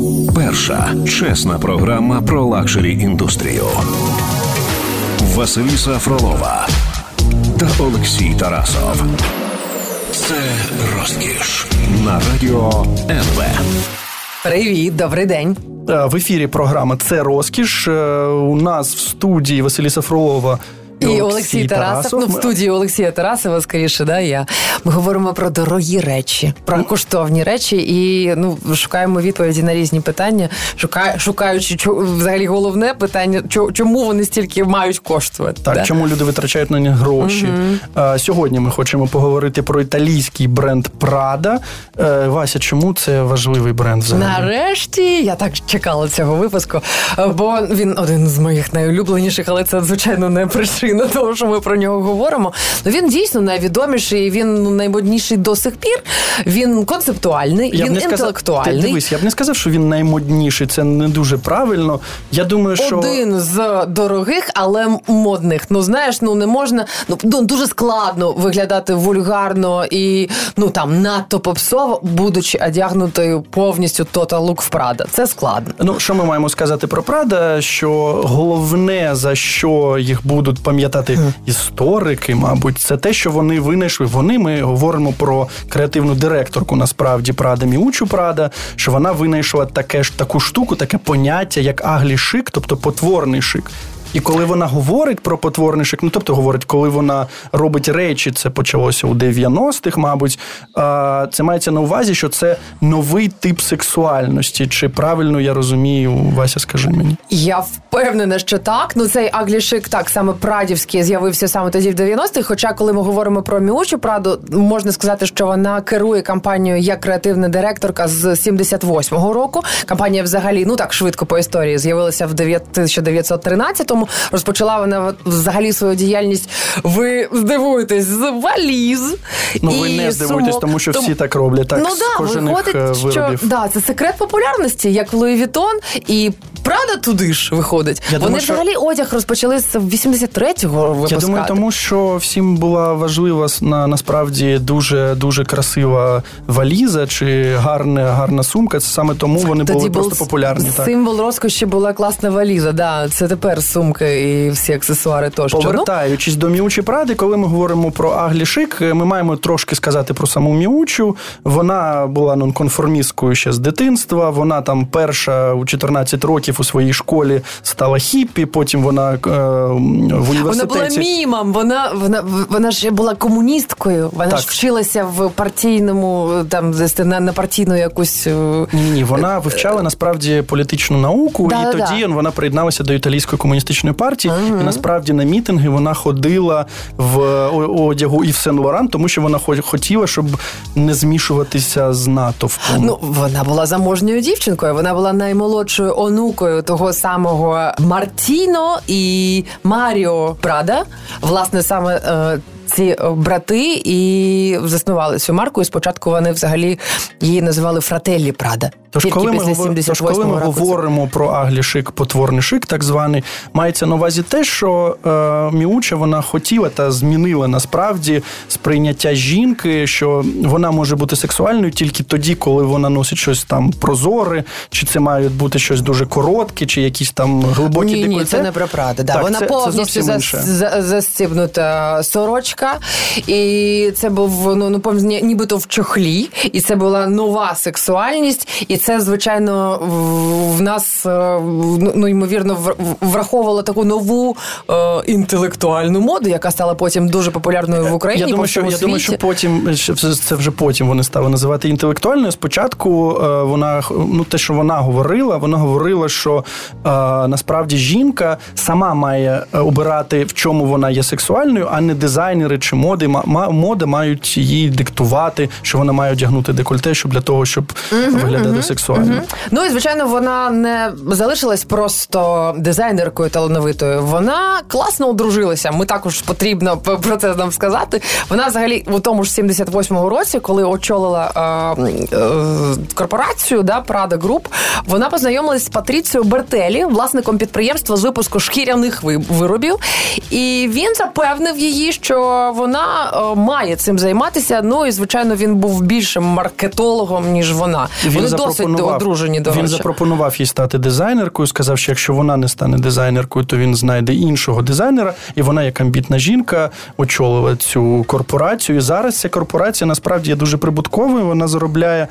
Перша чесна програма про лакшері-індустрію. Василіса Фролова та Олексій Тарасов. Це розкіш на радіо НВ. Привіт, добрий день. В ефірі програма «Це розкіш». У нас в студії Василіса Фролова і Олексій Тарасов. В студії Олексія Тарасова, скоріше, я. Ми говоримо про дорогі речі, про коштовні речі і шукаємо відповіді на різні питання, шукаючи взагалі головне питання, чому вони стільки мають коштувати. Так, чому люди витрачають на них гроші. Сьогодні ми хочемо поговорити про італійський бренд Prada. Вася, чому це важливий бренд взагалі? Нарешті, я так чекала цього випуску, бо він один з моїх найулюбленіших, але це, звичайно, не причина того, що ми про нього говоримо. Він дійсно найвідоміший, він наймодніший до сих пір, він концептуальний, він інтелектуальний. Дивись, я б не сказав, що він наймодніший, це не дуже правильно. Я думаю, що... Один з дорогих, але модних. Знаєш, не можна, дуже складно виглядати вульгарно і, надто попсово, будучи одягнутою повністю Total Look в Prada. Це складно. Що ми маємо сказати про Prada? Що головне, за що їх будуть пам'ятати історики, мабуть, це те, що вони винайшли. Ми говоримо про креативну директорку, насправді, Prada, Міучу Prada, що вона винайшла таку штуку, таке поняття, як ugly chic, тобто потворний шик. І коли вона говорить про потворний шик, коли вона робить речі, це почалося у 90-х, мабуть, це мається на увазі, що це новий тип сексуальності. Чи правильно я розумію, Вася, скажи мені? Я впевнена, що так. Цей ugly chic, так, саме прадівський, з'явився саме тоді в 90-х, хоча коли ми говоримо про Міучу Праду, можна сказати, що вона керує кампанією як креативна директорка з 78-го року. Кампанія взагалі, так швидко по історії, з'явилася в 1913-му. Розпочала вона взагалі свою діяльність, ви здивуєтесь, з валіз. Ви не здивуєтесь, тому що всі так роблять, так, з кожаних виробів. Це секрет популярності, як Луї Вітон, і Prada туди ж виходить. Вони взагалі одяг розпочали з 83-го випускати. Я думаю, тому що всім була важлива насправді дуже красива валіза чи гарна сумка. Це саме тому вони були просто популярні. Символ розкоші була класна валіза, це тепер сумки і всі аксесуари тощо. Повертаючись до Міучі Пради, коли ми говоримо про ugly chic, ми маємо трошки сказати про саму Міучу. Вона була нонконформісткою ще з дитинства, вона там перша у 14 років у своїй школі стала хіппі, потім вона в університеті... Вона була мімом, вона ж була комуністкою, вона ж вчилася в партійному, на партійну якусь... Ні, вона вивчала насправді політичну науку, і тоді вона приєдналася до італійської комуністичної партії, і насправді на мітинги вона ходила в одягу Ів Сен-Лоран, тому що вона хотіла, щоб не змішуватися з натовпом. Вона була заможньою дівчинкою, вона була наймолодшою онукою того самого Мартіно і Маріо Прада. Власне, саме ці брати і заснували цю марку, і спочатку вони взагалі її називали Фрателлі Прада. Тож, коли ми говоримо про ugly chic, потворний шик, так званий, мається на увазі те, що Міуча, вона хотіла та змінила насправді сприйняття жінки, що вона може бути сексуальною тільки тоді, коли вона носить щось там прозоре, чи це має бути щось дуже коротке, чи якісь там глибокі декольте. Ні, це не про Прада. Так, вона повністю застібнута сорочка, і це був, нібито в чохлі, і це була нова сексуальність, і це, звичайно, в нас, ймовірно, враховувало таку нову інтелектуальну моду, яка стала потім дуже популярною в Україні. Я думаю, що потім, це вже потім вони стали називати інтелектуальною. Спочатку вона, те, що вона говорила, що насправді жінка сама має обирати, в чому вона є сексуальною, а не дизайнери чи мода мають їй диктувати, що вона має одягнути декольте, для того, щоб виглядати сексуально. І, звичайно, вона не залишилась просто дизайнеркою талановитою. Вона класно одружилася. Ми також потрібно про це нам сказати. Вона взагалі у тому ж 78-му році, коли очолила корпорацію, Prada Group, вона познайомилась з Патріціо Бертелі, власником підприємства з випуску шкіряних виробів. І він запевнив її, що вона має цим займатися. І, звичайно, він був більшим маркетологом, ніж вона. Він одружені, до речі. Він запропонував їй стати дизайнеркою, сказав, що якщо вона не стане дизайнеркою, то він знайде іншого дизайнера, і вона, як амбітна жінка, очолила цю корпорацію. І зараз ця корпорація, насправді, є дуже прибутковою. Вона заробляє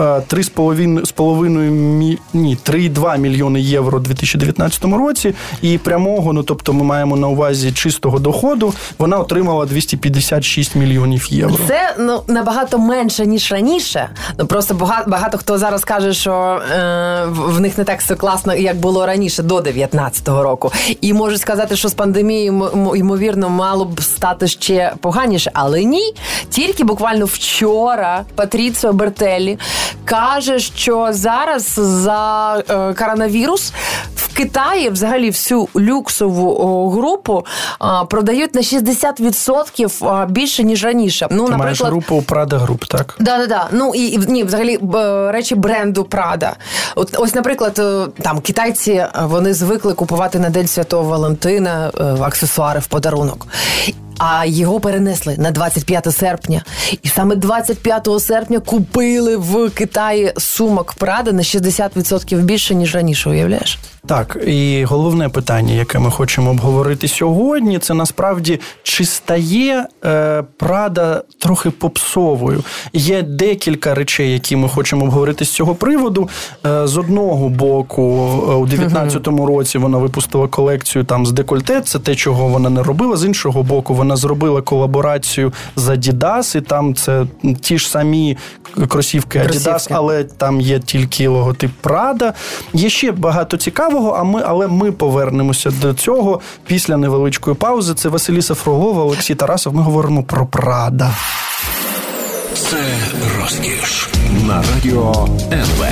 3,2 мільйони євро у 2019 році, і прямого, тобто ми маємо на увазі чистого доходу, вона отримала 256 мільйонів євро. Це, набагато менше, ніж раніше. Просто багато хто зараз каже, що в них не так все класно, як було раніше, до 19-го року. І можуть сказати, що з пандемією, ймовірно, мало б стати ще поганіше. Але ні. Тільки буквально вчора Патріціо Бертеллі каже, що зараз за коронавірус в Китаї взагалі всю люксову групу продають на 60% більше, ніж раніше. Ти маєш групу Prada Group, так? Да. Ні, взагалі речі бренду Prada. Ось, наприклад, там китайці, вони звикли купувати на День Святого Валентина аксесуари в подарунок. А його перенесли на 25 серпня. І саме 25 серпня купили в Китаї сумок Prada на 60% більше, ніж раніше, уявляєш? Так, і головне питання, яке ми хочемо обговорити сьогодні, це насправді, чи стає Prada трохи попсовою? Є декілька речей, які ми хочемо обговорити з цього приводу. З одного боку, у 19-му році вона випустила колекцію там з декольте, це те, чого вона не робила. З іншого боку, вона зробила колаборацію з Adidas, і там це ті ж самі кросівки Adidas, але там є тільки логотип Prada. Є ще багато цікавого, але ми повернемося до цього після невеличкої паузи. Це Василіса Фролова, Олексій Тарасов. Ми говоримо про Prada. Це розкіш на радіо НВ.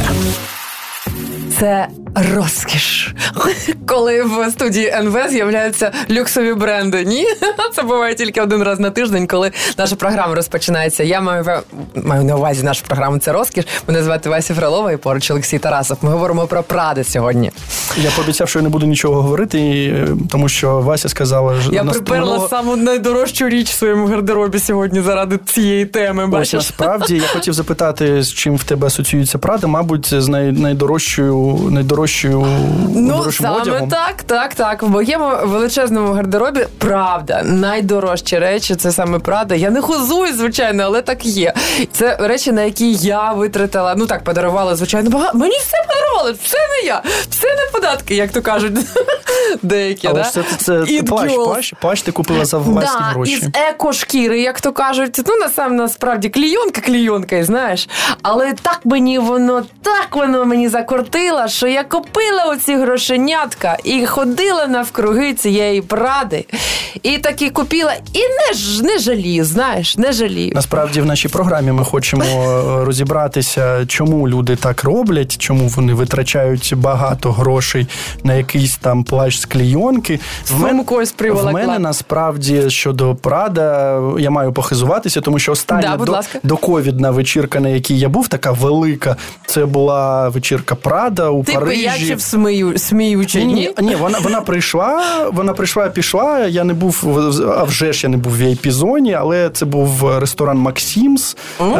Це розкіш. Коли в студії НВ з'являються люксові бренди. Ні, це буває тільки один раз на тиждень, коли наша програма розпочинається. Я маю на увазі нашу програму «Це розкіш». Мене звати Вася Фролова і поруч Олексій Тарасов. Ми говоримо про Prada сьогодні. Я пообіцяв, що я не буду нічого говорити, тому що Вася сказала... Я приперла саму найдорожчу річ в своєму гардеробі сьогодні заради цієї теми. Бачиш? Ось, насправді, я хотів запитати, з чим в тебе асоціюється Prada, мабуть, з найдорожчою саме одягом. Так. В моєму величезному гардеробі, правда, найдорожчі речі, це саме Prada. Я не хозую, звичайно, але так є. Це речі, на які я витратила, подарувала, звичайно, багато. Мені все подарували, все не я, все не податки, як то кажуть деякі. Але ж це плащ ти купила за власні гроші. Із еко-шкіри, як то кажуть. Насправді, клійонка, і знаєш. Але так воно мені закортило, що я купила оці грошенятка і ходила навкруги цієї Пради. І таки купила. І не жалію, знаєш, не жалію. Насправді, в нашій програмі ми хочемо розібратися, чому люди так роблять, чому вони витрачають багато грошей на якийсь там плащ з клійонки. В мене, насправді, щодо Prada, я маю похизуватися, тому що остання доковідна вечірка, на якій я був, така велика, це була вечірка Prada у Парижі. Ти пиячив сміючи, ні? Ні, вона прийшла, пішла, я не був, а вже ж я не був в VIP-зоні, але це був ресторан Максимс,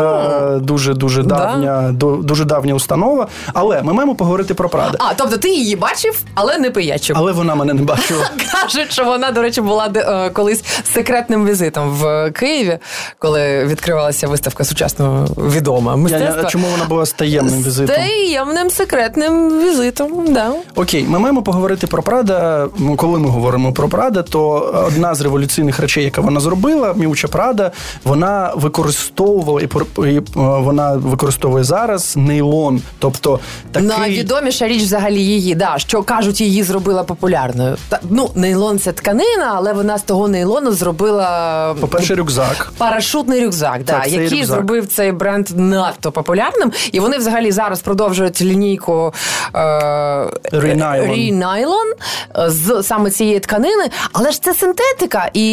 дуже давня установа, але ми маємо поговорити про Prada. Тобто ти її бачив, але не пиячив. Але вона мене не бачила. Кажуть, що вона, до речі, була колись секретним візитом в Києві, коли відкривалася виставка сучасного відомого мистецтва. Чому вона була з таємним візитом? З таємним секретним візитом, да. Окей, ми маємо поговорити про Prada. Коли ми говоримо про Prada, то одна з революційних речей, яка вона зробила, Miuccia Prada, вона використовувала і вона використовує зараз нейлон. Тобто такий... Найвідоміша річ взагалі її, що кажуть, її зробила популярною. Нейлон – це тканина, але вона з того нейлону зробила... По-перше, рюкзак. Парашутний рюкзак, який зробив цей бренд надто популярним. І вони взагалі зараз продовжують лінійку Re-Nylon з саме цієї тканини. Але ж це синтетика, і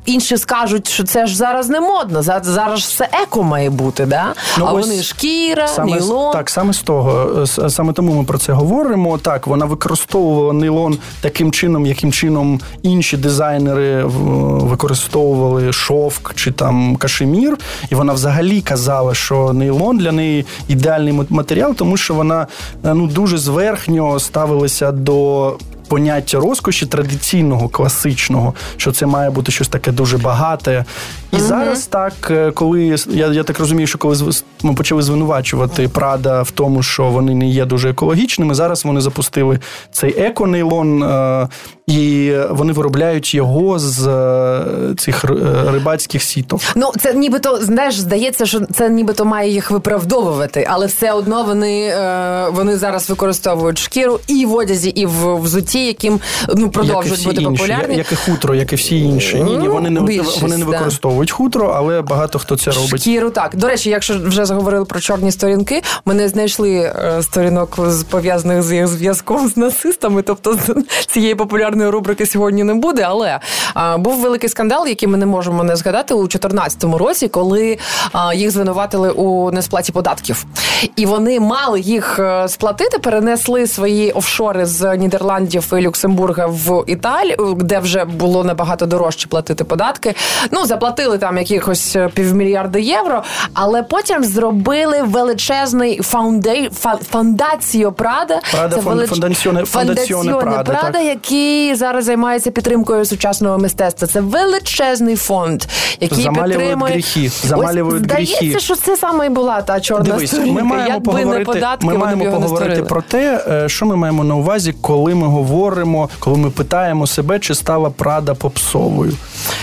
інші скажуть, що це ж зараз не модно, зараз все еко має бути, да? А вони шкіра, нейлон. Так, саме тому ми про це говоримо. Так, вона використовувала нейлон таким чином, яким чином інші дизайнери використовували шовк чи там кашемір, і вона взагалі казала, що нейлон для неї ідеальний матеріал, тому що вона дуже зверхньо ставилася до поняття розкоші традиційного, класичного, що це має бути щось таке дуже багате. І зараз так, коли, я так розумію, що коли ми почали звинувачувати Прада в тому, що вони не є дуже екологічними, зараз вони запустили цей еко-нейлон, і вони виробляють його з цих рибацьких сіток. Ну, це нібито, знаєш, здається, що це нібито має їх виправдовувати, але все одно вони зараз використовують шкіру і в одязі, і в взутті, яким продовжують бути популярні. Як і хутро, як і всі інші. Ні, вони не використовують хутро, але багато хто це робить. Шкіру, так. До речі, якщо вже заговорили про чорні сторінки, ми не знайшли сторінок, пов'язаних з їх зв'язком з нацистами, тобто цієї популярної рубрики сьогодні не буде, але був великий скандал, який ми не можемо не згадати, у 2014 році, коли їх звинуватили у несплаті податків. І вони мали їх сплатити, перенесли свої офшори з Нідерландів і Люксембурга в Італію, де вже було набагато дорожче платити податки. Заплатили там якихось $500 мільйона євро, але потім зробили величезний фондаціо Прада. Фондаціоне Прада, який зараз займається підтримкою сучасного мистецтва. Це величезний фонд, який підтримує... Замалюють гріхи. Здається, що це саме і була та чорна сторінка. Ми маємо поговорити про те, що ми маємо на увазі, коли ми питаємо себе, чи стала Прада попсовою.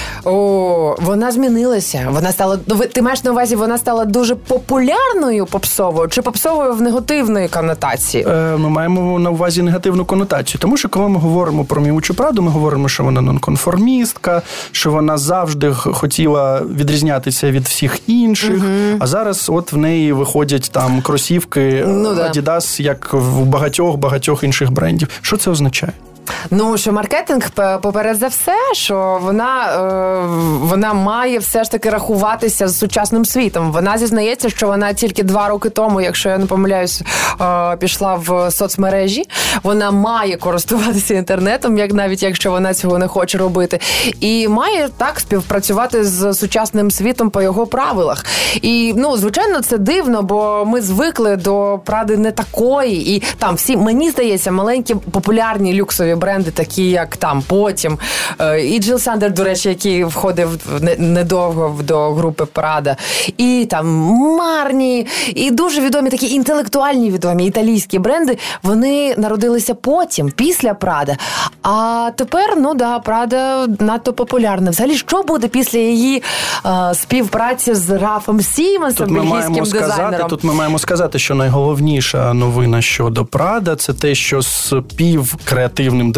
Вона змінилася. Вона стала... Ти маєш на увазі, вона стала дуже популярною попсовою чи попсовою в негативної конотації? Ми маємо на увазі негативну конотацію. Тому що, коли ми говоримо про Міучу Праду, ми говоримо, що вона нонконформістка, що вона завжди хотіла відрізнятися від всіх інших, а зараз от в неї виходять там кросівки Adidas, як в багатьох інших брендів. Що це означає? Що маркетинг, поперед за все, що вона має все ж таки рахуватися з сучасним світом. Вона зізнається, що вона тільки 2 роки тому, якщо я не помиляюсь, пішла в соцмережі. Вона має користуватися інтернетом, навіть якщо вона цього не хоче робити. І має так співпрацювати з сучасним світом по його правилах. І, звичайно, це дивно, бо ми звикли до Пради не такої. І там всі, мені здається, маленькі популярні люксові бренди, такі як там потім. І Джил Сандер, до речі, який входив недовго до групи Прада. І там Марні, і дуже відомі такі інтелектуальні відомі італійські бренди, вони народилися потім, після Прада. А тепер, Прада надто популярна. Взагалі, що буде після її співпраці з Рафом Сімонсом, бельгійським дизайнером? Тут ми маємо сказати, що найголовніша новина щодо Прада – це те, що співдиректором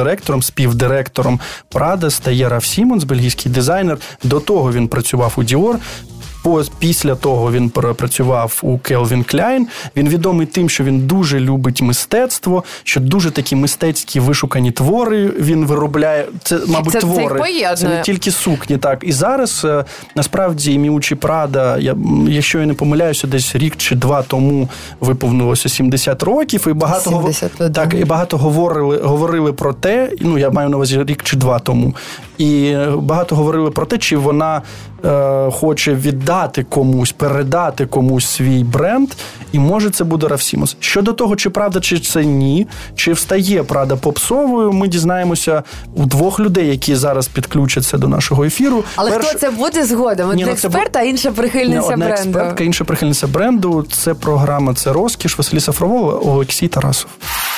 Прада стає Раф Сімонс, бельгійський дизайнер. До того він працював у Dior. Після того він працював у Calvin Klein. Він відомий тим, що він дуже любить мистецтво, що дуже такі мистецькі вишукані твори він виробляє. Це, мабуть, твори. Це не тільки сукні. Так. І зараз, насправді, Міучі Прада, якщо я не помиляюся, десь рік чи 2 тому виповнилося 70 років. І багато говорили про те, я маю на увазі рік чи 2 тому, і багато говорили про те, чи вона хоче віддати комусь, передати комусь свій бренд, і може це буде Раф Сімонс. Щодо того, чи правда, чи це ні, чи встає Прада попсовою, ми дізнаємося у 2 людей, які зараз підключаться до нашого ефіру. Але хто це буде згодом? Одна експерта, а інша прихильниця бренду. Одна експертка, інша прихильниця бренду. Це програма «Це розкіш». Василій Сафровол, Олексій Тарасов.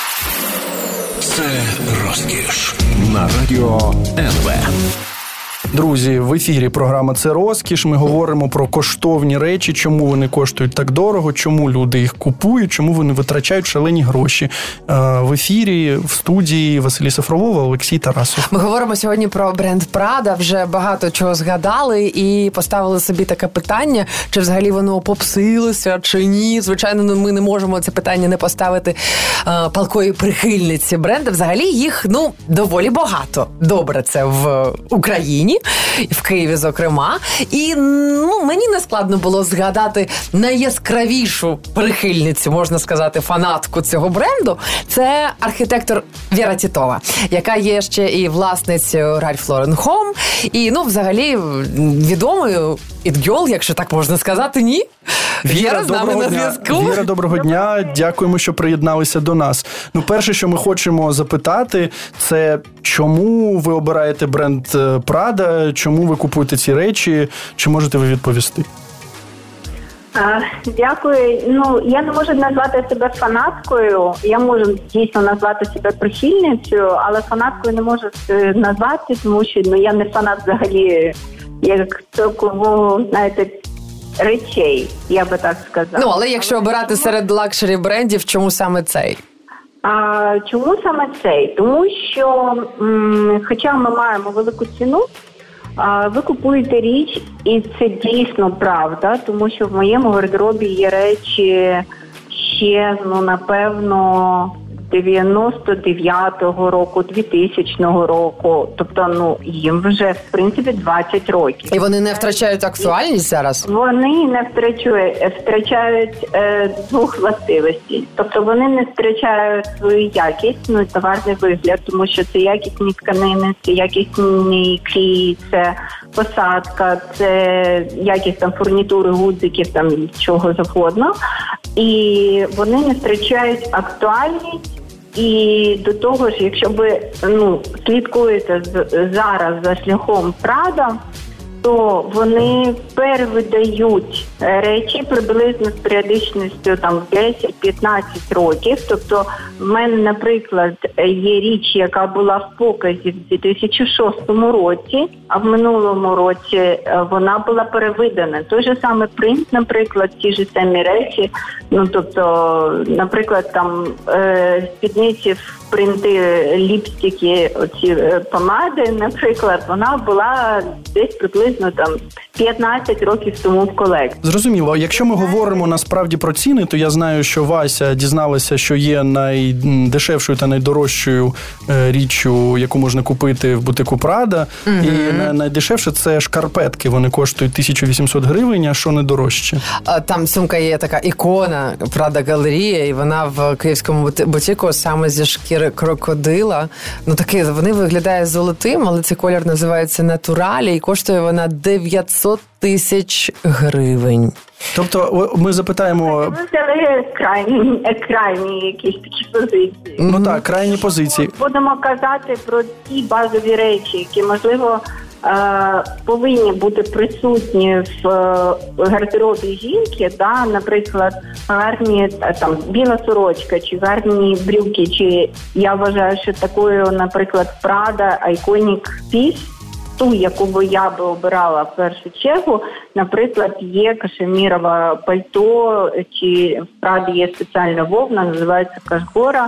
Це розкіш на радіо НВ. Друзі, в ефірі програма «Це розкіш». Ми говоримо про коштовні речі, чому вони коштують так дорого, чому люди їх купують, чому вони витрачають шалені гроші. В ефірі, в студії Василій Сафровол, Олексій Тарасов. Ми говоримо сьогодні про бренд Прада, вже багато чого згадали і поставили собі таке питання, чи взагалі воно попсилося, чи ні. Звичайно, ми не можемо це питання не поставити палкої прихильниці бренду. Взагалі їх, доволі багато. Добре, це в Україні. в Києві, зокрема. І мені не складно було згадати найяскравішу прихильницю, можна сказати, фанатку цього бренду. Це архітектор Віра Тітова, яка є ще і власницею Ralph Lauren Home. І, взагалі, відомою ітгьол, якщо так можна сказати, ні? Віра з нами на зв'язку. Віра, доброго дня. Дякуємо, що приєдналися до нас. Перше, що ми хочемо запитати, це чому ви обираєте бренд Prada, чому ви купуєте ці речі, чи можете ви відповісти? Дякую. Я не можу назвати себе фанаткою, я можу дійсно назвати себе прихильницею, але фанаткою не можу назвати, тому що я не фанат взагалі, як такого, знаєте, речей, я би так сказала. Але якщо обирати серед лакшері брендів, чому саме цей? Чому саме цей? Тому що, хоча ми маємо велику ціну, ви купуєте річ, і це дійсно правда, тому що в моєму гардеробі є речі ще, напевно, 99-го року, 2000-го року. Тобто, їм вже, в принципі, 20 років. І вони не втрачають актуальність зараз? Вони не втрачають двох властивостей. Тобто, вони не втрачають свою якість, і товарний вигляд, тому що це якісні тканини, це якісні клей, це посадка, це якість фурнітури, гудзиків, чого завгодно. І вони не втрачають актуальність. І до того ж, якщо ви слідкуєте зараз за шляхом Prada, то вони перевидають речі приблизно з періодичністю 10-15 років. Тобто в мене, наприклад, є річ, яка була в показі в 2006 році, а в минулому році вона була перевидана. Той же самий принт, наприклад, ті ж самі речі. Тобто, наприклад, спідниці в принти ліпстики, оці помади, наприклад, вона була десь приблизно 15 років тому в колекції. Зрозуміло. Якщо ми говоримо насправді про ціни, то я знаю, що Вася дізналася, що є найдешевшою та найдорожчою річчю, яку можна купити в бутику Prada. Mm-hmm. І найдешевше це шкарпетки. Вони коштують 1800 гривень, а що не дорожче? Там сумка є така ікона Prada галерія, і вона в київському бутику саме зі шкіри крокодила. Таке, вони виглядають золотим, але цей колір називається натуралі, і коштує вона 900 тисяч гривень. Тобто ми запитаємо... Ви взяли крайні якісь такі позиції. Так, крайні позиції. Будемо казати про ті базові речі, які, можливо, повинні бути присутні в гардеробі жінки, наприклад, гарні біла сорочка, чи гарні брюки, чи я вважаю, що такою, наприклад, Prada Iconic Piece, ту, яку би я би обирала в першу чергу, наприклад, є кашемірове пальто, чи в Prada є спеціальна вовна, називається кашгора.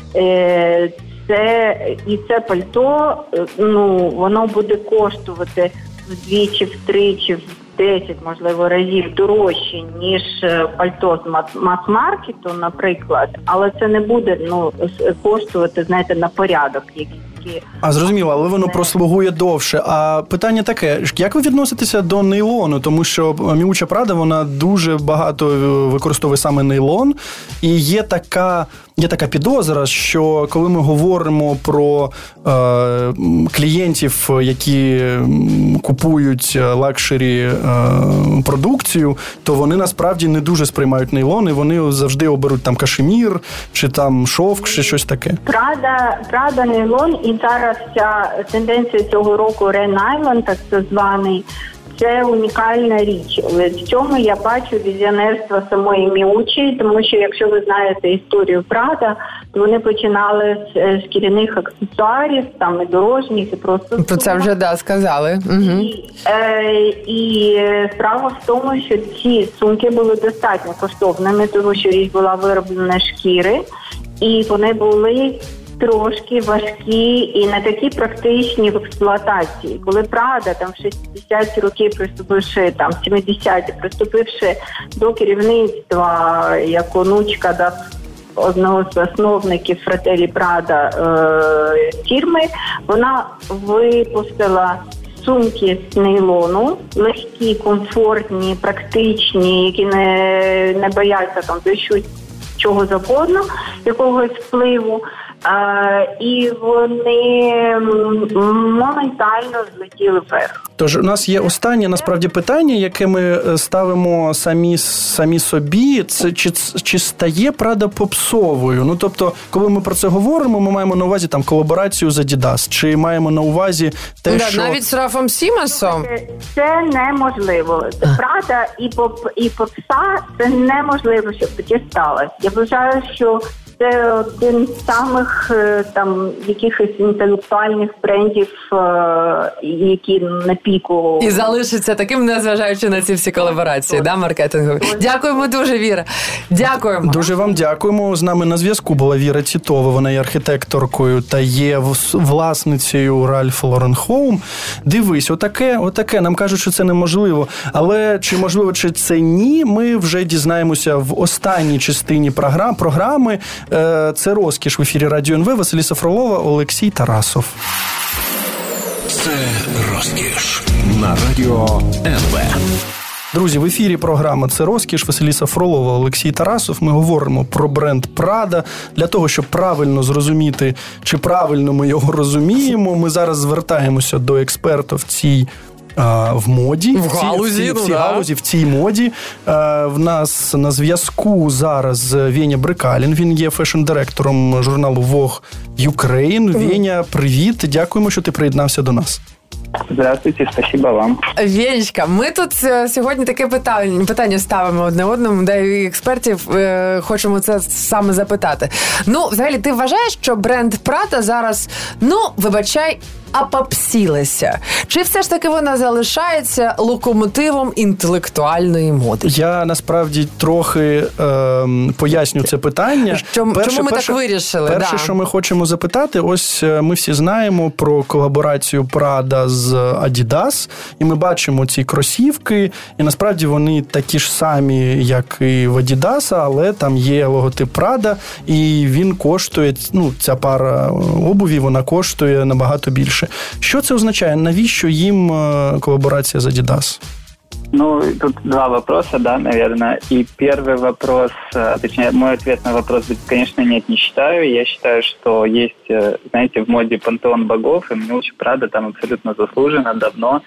Це пальто, воно буде коштувати вдвічі, втричі, в 10, можливо, разів дорожче, ніж пальто з мас-маркету, наприклад, але це не буде коштувати, знаєте, на порядок якийсь. Зрозуміло, але воно прослугує довше. А питання таке, як ви відноситеся до нейлону? Тому що Miuccia Prada, вона дуже багато використовує саме нейлон. І є така підозра, що коли ми говоримо про клієнтів, які купують лакшері продукцію, то вони насправді не дуже сприймають нейлон, і вони завжди оберуть кашемір, чи шовк, чи щось таке. Prada нейлон, і зараз ця тенденція цього року Ren Island, так званий, це унікальна річ. В цьому я бачу візіонерство самої Miuccia, тому що, якщо ви знаєте історію Prada, то вони починали з шкіряних аксесуарів, і дорожніх, і просто... Про це вже, сказали. Угу. І справа в тому, що ці сумки були достатньо коштовними, тому що річ була вироблена з шкіри, і вони були трошки важкі і не такі практичні в експлуатації. Коли Prada в 60-ті роки приступивши, 70-ті приступивши до керівництва як онучка одного з засновників фрателі Prada фірми, вона випустила сумки з нейлону, легкі, комфортні, практичні, які не бояться там дощу, чого завгодно, якогось впливу. І вони моментально злетіли вверх. Тож у нас є останнє, насправді, питання, яке ми ставимо самі собі. Це чи стає Прада попсовою? Ну, тобто, коли ми про це говоримо, ми маємо на увазі там колаборацію з Adidas, чи маємо на увазі те, що... Навіть з Рафом Сімасом? Це неможливо. Прада і попса – це неможливо, щоб таке сталося. Я вважаю, що це один з самих там якихось інтелектуальних брендів, які на піку. І залишиться таким, незважаючи на ці всі колаборації, да, маркетингові. Дякуємо дуже, Віра. Дякуємо. Дуже вам дякуємо. З нами на зв'язку була Віра Тітова. Вона є архітекторкою та є власницею Ralph Lauren Home. Дивись, отаке. Нам кажуть, що це неможливо. Але чи можливо, чи це ні, ми вже дізнаємося в останній частині програми. Це «Розкіш» в ефірі Радіо НВ. Василіса Фролова, Олексій Тарасов. Це «Розкіш» на Радіо НВ. Друзі, в ефірі програма «Це розкіш», Василіса Фролова, Олексій Тарасов. Ми говоримо про бренд Prada. Для того, щоб правильно зрозуміти, чи правильно ми його розуміємо, ми зараз звертаємося до експерта в цій в моді, в цій моді. В нас на зв'язку зараз Веня Брикалін. Він є фешн-директором журналу Vogue Ukraine. Веня, привіт. Дякуємо, що ти приєднався до нас. Здравствуйте, спасибо вам. Венечка, ми тут сьогодні таке питання ставимо одне одному, де і експертів хочемо це саме запитати. Ну, взагалі, ти вважаєш, що бренд Prada зараз, вибачай, апопсілася? Чи все ж таки вона залишається локомотивом інтелектуальної моди? Я, насправді, трохи поясню це питання. Чому ми так вирішили? Перше, що ми хочемо запитати, ось ми всі знаємо про колаборацію Prada з Adidas, і ми бачимо ці кросівки, і насправді вони такі ж самі, як і в Adidas, але там є логотип Prada, і він коштує, ця пара обуві, вона коштує набагато більше. Що це означає? Навіщо їм коллаборация с Adidas? Тут два вопроса, да, наверное. И первый вопрос, точнее, мой ответ на вопрос будет, конечно, нет, не считаю. Я считаю, что есть, знаете, в моде пантеон богов, и Miuccia Prada там абсолютно заслужена давно,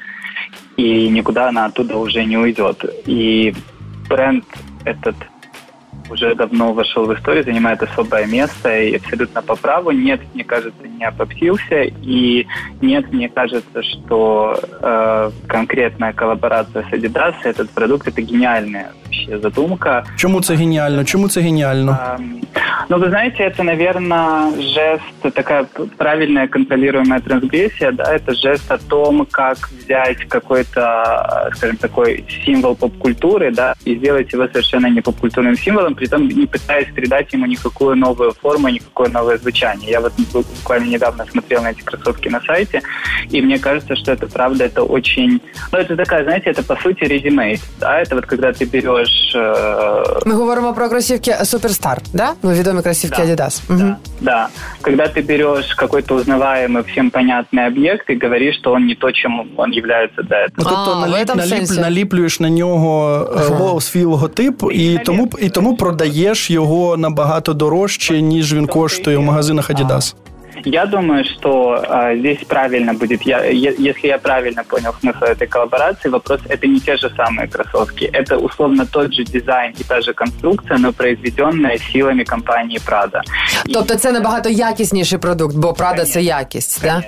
и никуда она оттуда уже не уйдет. И бренд этот уже давно вошел в историю, занимает особое место и абсолютно по праву. Нет, мне кажется, не опопсился. И нет, мне кажется, что конкретная коллаборация с Adidas, этот продукт, это гениальная вообще задумка. Чему це гениально? Вы знаете, это, наверное, жест, такая правильная контролируемая трансгрессия, да, это жест о том, как взять какой-то, скажем, такой символ поп-культуры, да, и сделать его совершенно не поп-культурным символом, при этом не пытаясь придать ему никакую новую форму, никакое новое звучание. Я вот буквально недавно смотрел на эти кроссовки на сайте, и мне кажется, что это правда, это очень... это такая, знаете, это по сути ready-made, да, это вот когда ты берешь... Мы говорим про кроссовки Superstar, да? Відомі кроссовки Adidas. Да. Когда ты берешь какой-то узнаваемый, всем понятный объект и говоришь, что он не то, чем он является до этого. Тобто наліплюєш на нього свій логотип і тому продаєш його набагато дорожче, ніж він коштує в магазинах Adidas. Я думаю, что здесь правильно будет, если я правильно понял смысл этой коллаборации, вопрос, это не те же самые кроссовки, это условно тот же дизайн и та же конструкция, но произведенная силами компании Prada. Тобто це набагато якісніший продукт, бо Prada – це якість, да?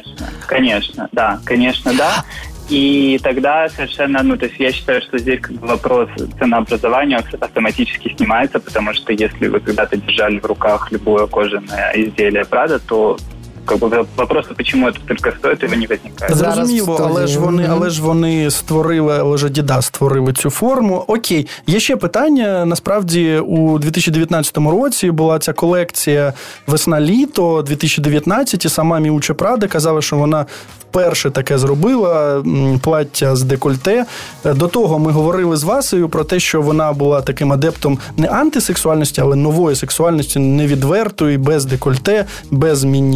Конечно, да. И тогда совершенно, то есть я считаю, что здесь вопрос ценообразования автоматически снимается, потому что если вы когда-то держали в руках любое кожаное изделие Prada, то вопросу, почему это только стоит, його не виникає. Зрозуміло, але ж вони створили, Adidas створили цю форму. Окей, є ще питання. Насправді, у 2019 році була ця колекція «Весна-літо» 2019, і сама Miuccia Prada казала, що вона вперше таке зробила, плаття з декольте. До того ми говорили з Васею про те, що вона була таким адептом не антисексуальності, але нової сексуальності, невідвертої, без декольте, без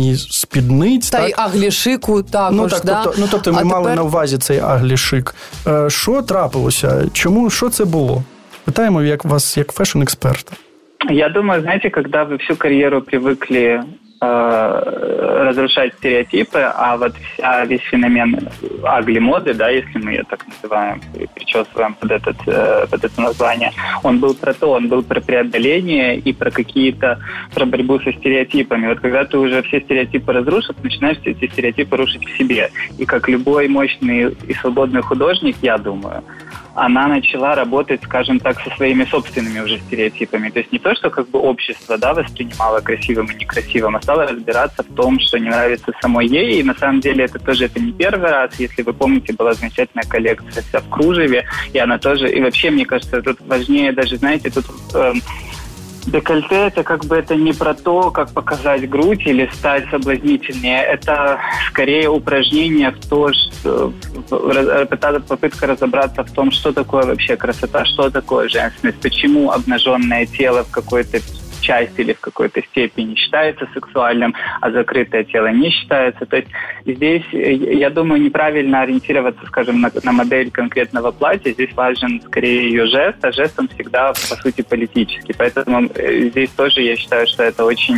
спідниць. Та й аглішику також, тобто ми мали на увазі цей аглішик. Що трапилося? Що це було? Питаємо вас як фэшн-експерта. Я думаю, знаете, когда вы всю карьеру привыкли разрушать стереотипы, а вот весь феномен агли-моды, да, если мы ее так называем, причесываем под это название, он был про преодоление и про борьбу со стереотипами. Вот когда ты уже все стереотипы разрушил, начинаешь эти стереотипы рушить в себе. И как любой мощный и свободный художник, я думаю, она начала работать, скажем так, со своими собственными уже стереотипами. То есть не то, что как бы общество, да, воспринимало красивым и некрасивым, а стало разбираться в том, что не нравится самой ей. И на самом деле это не первый раз. Если вы помните, была замечательная коллекция вся в кружеве, и она тоже... И вообще, мне кажется, тут важнее даже, знаете, тут... Декольте – это как бы это не про то, как показать грудь или стать соблазнительнее. Это скорее упражнение в то, что попытка разобраться в том, что такое вообще красота, что такое женственность, почему обнаженное тело в какой-то части или в какой-то степени считается сексуальным, а закрытое тело не считается. То есть здесь, я думаю, неправильно ориентироваться, скажем, на модель конкретного платья. Здесь важен скорее ее жест, а жест он всегда, по сути, политический. Поэтому здесь тоже я считаю, что это очень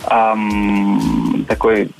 такой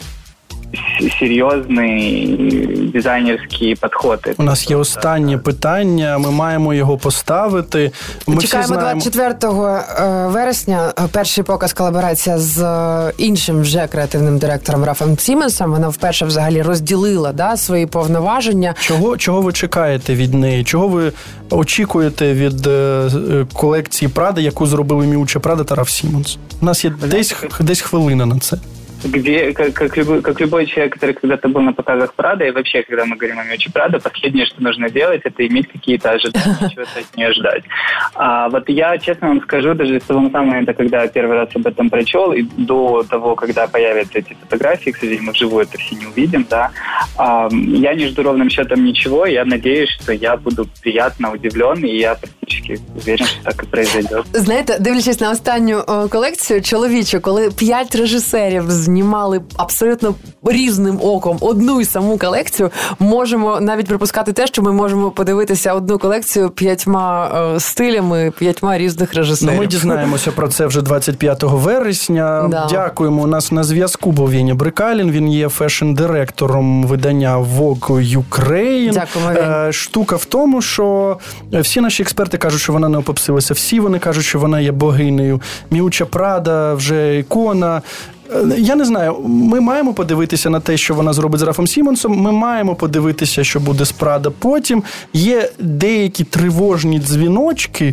серйозний дизайнерський підход. У нас є останнє питання, ми маємо його поставити. Чекаємо 24 вересня, перший показ, колаборація з іншим вже креативним директором Рафом Сіменсом. Вона вперше взагалі розділила свої повноваження. Чого ви чекаєте від неї? Чого ви очікуєте від колекції Прада, яку зробили Міуччо Прадо та Раф Сімонс? У нас є десь хвилина на це. Где, как любой человек, который когда-то был на показах Прада, и вообще, когда мы говорим о Миуччо Прадо, последнее, что нужно делать, это иметь какие-то ожидания, чего-то от нее ждать. Вот я, честно вам скажу, даже с того самого момента, когда я первый раз об этом прочел, и до того, когда появятся эти фотографии, к сожалению, мы вживую это все не увидим, да, я не жду ровным счетом ничего, я надеюсь, что я буду приятно удивлен, и я практически уверен, що так і произойде. Знаєте, дивлячись на останню колекцію чоловічу, коли 5 режисерів знімали абсолютно різним оком одну і саму колекцію, можемо навіть припускати те, що ми можемо подивитися одну колекцію 5 стилями, 5 різних режисерів. Ми дізнаємося про це вже 25 вересня. Да. Дякуємо. У нас на зв'язку був Веня Брикалін. Він є фешн-директором видання Vogue Ukraine. Дякуємо, штука в тому, що всі наші експерти кажуть, що вона не опопсилася. Всі вони кажуть, що вона є богинею. Міуччо Прадо вже ікона. Я не знаю, ми маємо подивитися на те, що вона зробить з Рафом Сімонсом, ми маємо подивитися, що буде з Прадо потім. Є деякі тривожні дзвіночки,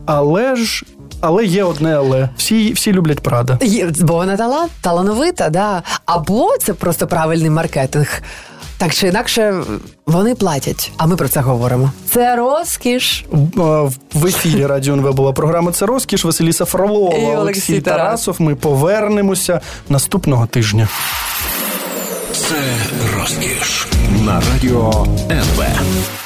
але є одне але. Всі люблять Прадо. Бо вона талановита, да. Або це просто правильний маркетинг. Так чи інакше, вони платять, а ми про це говоримо. Це розкіш. В ефірі Радіо НВ була програма «Це розкіш». Василіса Фролова, Олексій Тарасов. Ми повернемося наступного тижня. Це розкіш на Радіо НВ.